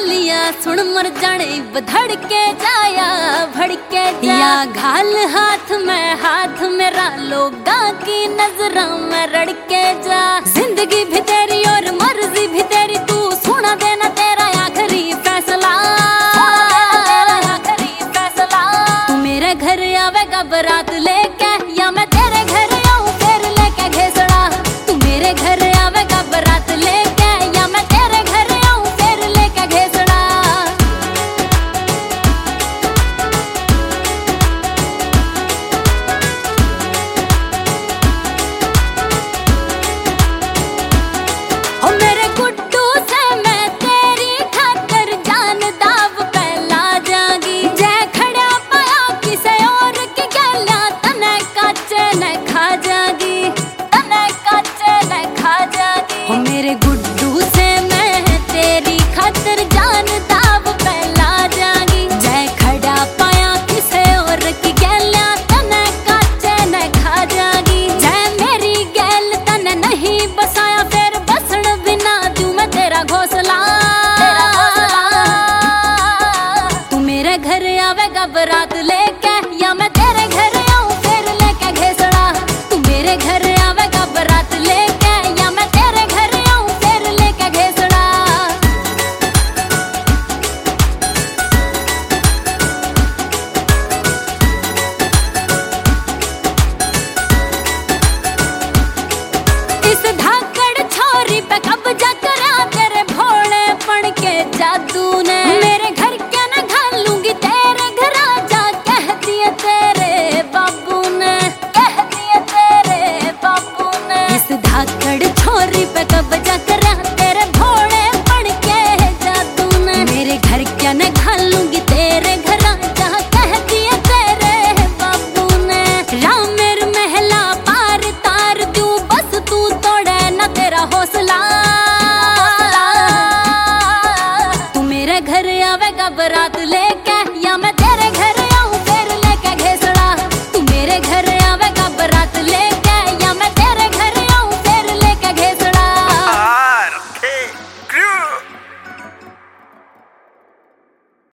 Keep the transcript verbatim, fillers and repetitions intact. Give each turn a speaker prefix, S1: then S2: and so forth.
S1: लिया सुन मर जाने धड़के जाया भड़के जा घाल हाथ में हाथ मेरा लोगा की नजरों में रड़के जा जिंदगी भी तेरी और मर्जी भी तेरी तू सुना देना तेरा आखिरी फैसला आखिरी फैसला तू मेरे घर आवेगा बारात लेके या मैं तेरे घर आऊं फिर लेके घेसड़ा तू मेरे घर आवेगा बारात लेके या मैं तेरे घर आऊं फिर लेके घेसड़ा हो मेरे गुड्डू से मैं तेरी खातर जान दाव पहला जागी जय खड़ा पाया किसे और की गलिया तने काचे न खा जागी तने काचे न खा जागी हो मेरे गुड्डू से मैं तेरी खातर जान दाव पहला जागी जय खड़ा पाया किसे और की गलिया तने काचे न खा जागी जय मेरी गैल तने नहीं बसाया फिर बसण बिना दूं मैं तेरा घोंसला तेरा घोंसला तू मेरे घर आवेगा बारात लेके